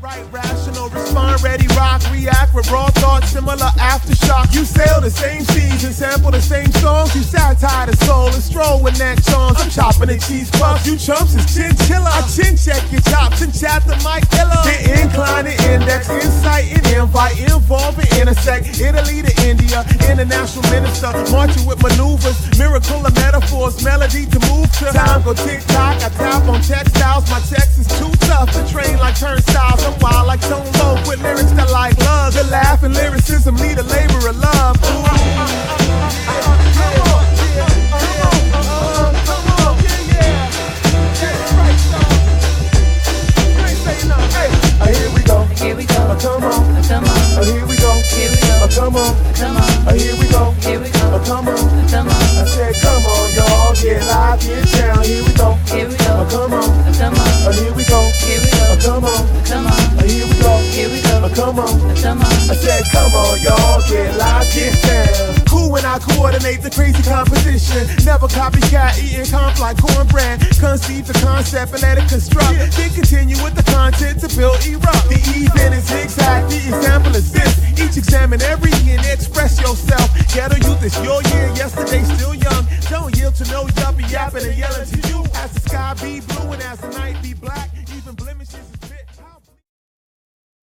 Right, rational, respond, ready, rock, react with raw thoughts, similar aftershock. You sail the same seas and sample the same songs. You satire the soul and stroll with neck songs. I'm chopping the cheese puffs, you chumps is chinchilla. I chin check your chops and chat the mic killer. The incline, the index, insight and invite, involve and intersect. Italy to India, international minister, marching with maneuvers, miracle of metaphors, melody to move to. Time go tick tock, I tap on textiles. My text is too tough to train like turnstiles. I'm wild like Tone Loc with lyrics that like love. The laugh and lyricism need a labor of love. Here we go. Here we go. Come on. Come on. Here we go. Here we go. Come on. Come on. Here we go. Here we go. Come on. Come on. I said, come on, y'all. Get live, get down. Here we go. Here we go. Come on. Come on. Here we go. Here we go. Come on. Come on. Here we go. Here we go. Come on. Come on. I said, come on, y'all. Get live, get down. Cool when I coordinate the crazy composition. Never copycat, eating comp like cornbread. Conceive the concept and let it construct. Then continue with the content to build erupt. The even is zigzag, the example is this. Each examine every and express yourself. Ghetto youth is your year, yesterday still young. Don't yield to no yuppie yapping and yelling to you. As the sky be blue and as the night